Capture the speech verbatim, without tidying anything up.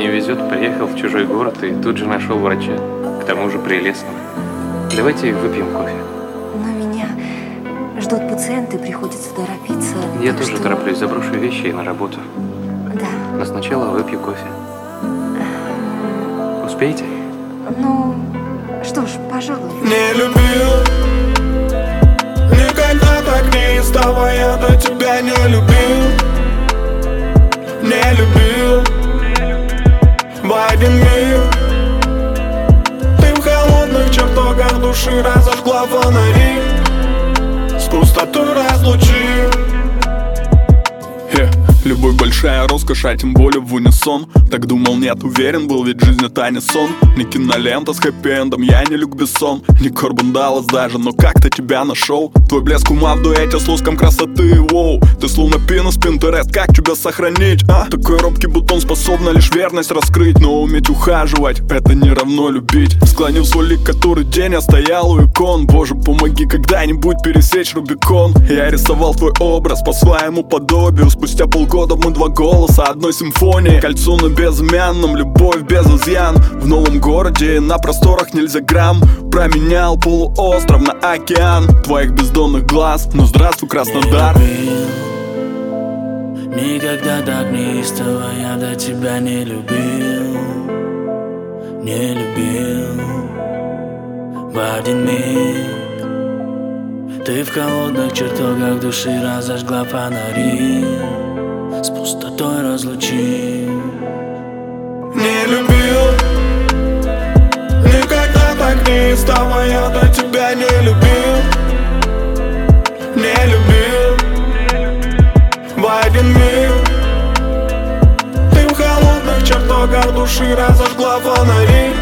не везет, приехал в чужой город и тут же нашел врача, к тому же прелестного. Давайте выпьем кофе. Но меня ждут пациенты, приходится торопиться. Я так тоже что... тороплюсь, заброшу вещи и на работу. Да. Но сначала выпью кофе. Успеете? Ну, что ж, пожалуй. Не любил, никогда так не издавая, я до тебя не любил. Не любил в один миг. Ты в холодных чертогах души разожгла фонари, с пустотой разлучил. yeah. Любовь большая роскошь, а тем более в унисон. Так думал, нет, уверен был, ведь жизнь это не сон. Не кинолента с хэппи-эндом, я не Люк Бессон, не Корбан Даллас даже, но как-то тебя нашел. Твой блеск ума в дуэте с луском красоты, воу. Ты словно пинус Пинтерест, как тебя сохранить, а? Такой робкий бутон способна лишь верность раскрыть. Но уметь ухаживать, это не равно любить. Склонив свой лик, который день я стоял у икон. Боже, помоги когда-нибудь пересечь Рубикон. Я рисовал твой образ по своему подобию. Спустя полгода мы два голоса одной симфонии. Кольцо на безымянном, любовь без изъян. В новом городе на просторах нельзя грамм. Променял полуостров на океан твоих бездонных глаз. Ну здравствуй, Краснодар. Никогда так неистово я до тебя не любил. Не любил в один миг. Ты в холодных чертогах души разожгла фонари, с пустотой разлучил. Не любил, никогда так не истово я до тебя не любил. Не любил в один миг. Ты в холодных чертогах души разожгла фонари,